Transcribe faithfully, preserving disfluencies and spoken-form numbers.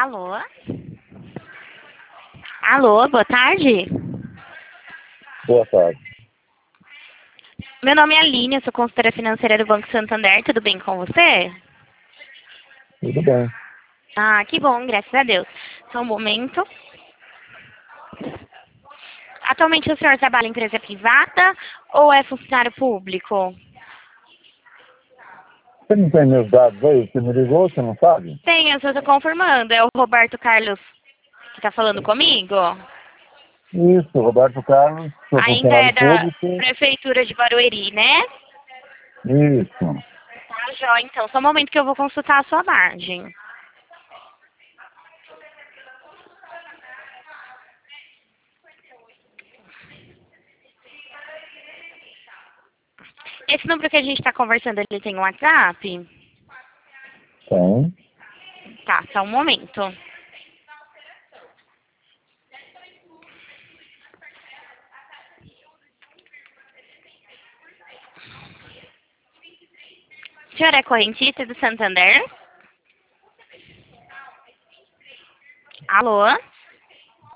Alô? Alô, boa tarde. Boa tarde. Meu nome é Aline, eu sou consultora financeira do Banco Santander. Tudo bem com você? Tudo bem. Ah, que bom, graças a Deus. Só um momento. Atualmente o senhor trabalha em empresa privada ou é funcionário público? Você não tem meus dados aí? Você me ligou, você não sabe? Tenho, eu só estou confirmando. É o Roberto Carlos que está falando comigo? Isso, Roberto Carlos, sou Ainda é funcionário da público. Prefeitura de Barueri, né? Isso. Tá, jóia. Então, só um momento que eu vou consultar a sua margem. Esse número que a gente está conversando, ele tem um WhatsApp? Tem. Tá, só um momento. O senhor é correntista do Santander? Alô?